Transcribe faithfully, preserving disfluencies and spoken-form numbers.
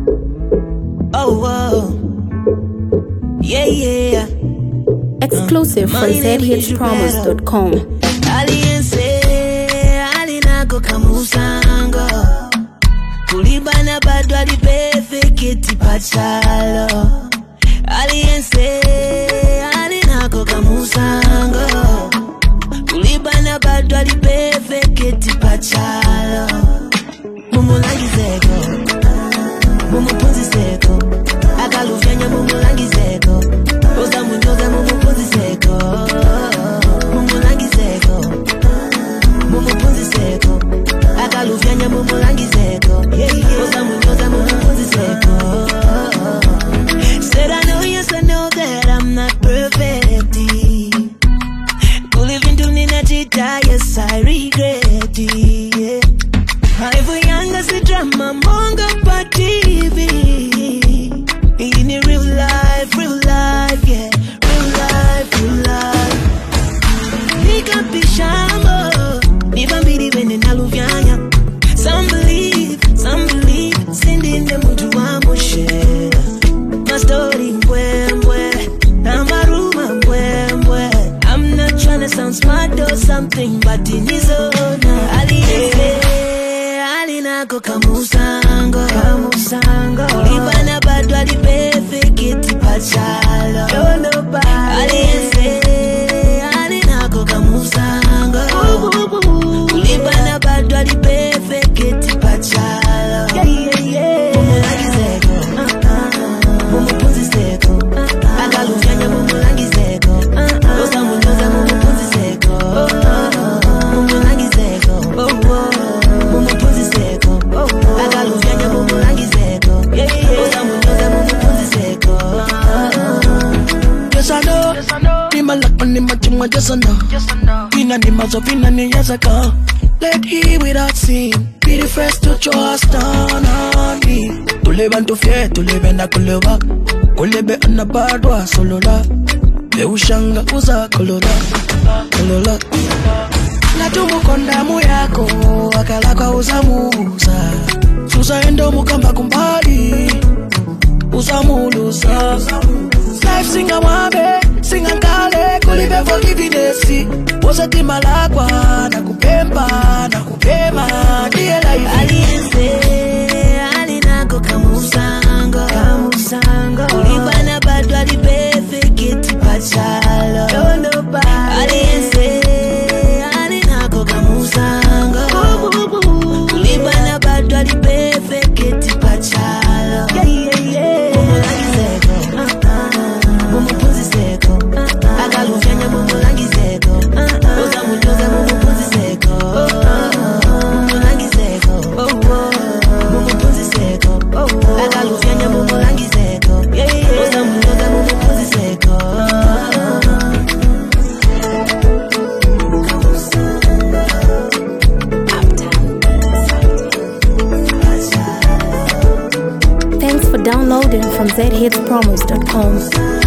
Oh, oh. Yeah, yeah. Exclusive from z hits promos dot com. Aliense, alinako kamusango. Kulibana bado alipefeketi pachalo. Aliense, alinako kamusango. Kulibana bado alipefeketi pachalo. Mumulangizeko, mumupunziseko. Akalufyanya mumulangizeko. Oza munyoza mumupunziseko. Mumulangizeko, mumupunziseko. Akalufyanya mumulangizeko. Oza munyoza mumupunziseko. Said I know, yes I know that I'm not perfect. Believe into Nina Chita, yes I regret it. Yeah. I've young as a drama, monga pa T V. In a real life, real life, yeah. Real life, real life. Nika pishamo, niba mbili wene naluvyanya. Some believe, some believe, sending them to amoshe. My story, mbwe, mbwe, namaruma, mbwe, mbwe. I'm not trying to sound smart or something, but in his own. Aliye, alinako kamusango, kamusango. Libana bado alipefeketi pachalo. Aliye, alinako kamusango. Libana bado alipefeketi pachalo. Mumulangizeko, mumupunziseko. Akalufyanya mumulangizeko. Oza munyoza mumupunziseko. Mumulangizeko, mumupunziseko. Akalufyanya mumulangizeko. Oza munyoza mumupunziseko. Yes I know, yes I know. Ni malakon ni machungwa, yes I know. Yes I know. Vina ni mazo, vina ni yes I go. Let he without sin be the first to trust on me. Tuleba ntufye, tulebe na kulewa. Kulebe anabadwa solola. Leushanga uza kolola, kolola. Natumu kondamu yako, akalaka uzamuza. Suza endo mukamba kumbali, uzamuluza. Life singa wabe, singa ngale, kulibe forgiveness. Wosati malakwa, nakupemba, nakupema, diye life. Aliense, alinako kamusango, kamusango. Kulibana bado alipefeketi pachalo. Aliense, alinako kamusango. Kulibana bado alipefeketi pachalo. Mumulangizeko, mumupunziseko. Akalufyanya mumulangizeko. Oza munyoza mumupunziseko. Mumulangizeko, mumupunziseko. Akalufyanya mumulangizeko. Oza munyoza mumupunziseko. Thanks for downloading from z hits promos dot com.